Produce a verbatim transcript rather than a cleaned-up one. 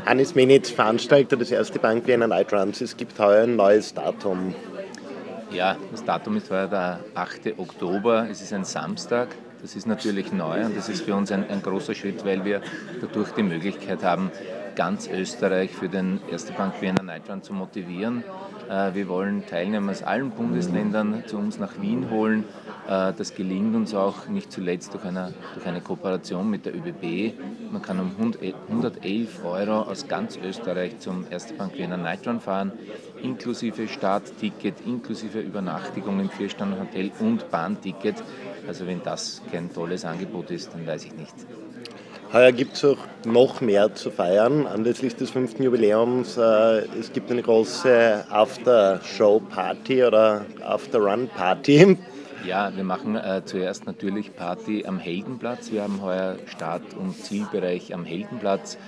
Hannes Menitz, Veranstalter des Erste Bank Vienna Night Runs. Es gibt heuer ein neues Datum. Ja, das Datum ist heuer der achte Oktober. Es ist ein Samstag. Das ist natürlich neu und das ist für uns ein, ein großer Schritt, weil wir dadurch die Möglichkeit haben, ganz Österreich für den Erste Bank Vienna Night Run zu motivieren. Äh, wir wollen Teilnehmer aus allen Bundesländern zu uns nach Wien holen. Äh, das gelingt uns auch nicht zuletzt durch eine, durch eine Kooperation mit der ÖBB. Man kann um hundertelf Euro aus ganz Österreich zum Erste Bank Vienna Night Run fahren, inklusive Startticket, inklusive Übernachtung im Vier-Sterne-Hotel und Bahnticket. Also wenn das kein tolles Angebot ist, dann weiß ich nicht. Heuer gibt es auch noch mehr zu feiern anlässlich des fünften Jubiläums. Äh, Es gibt eine große After-Show-Party oder After-Run-Party. Ja, wir machen äh, zuerst natürlich Party am Heldenplatz. Wir haben heuer Start- und Zielbereich am Heldenplatz.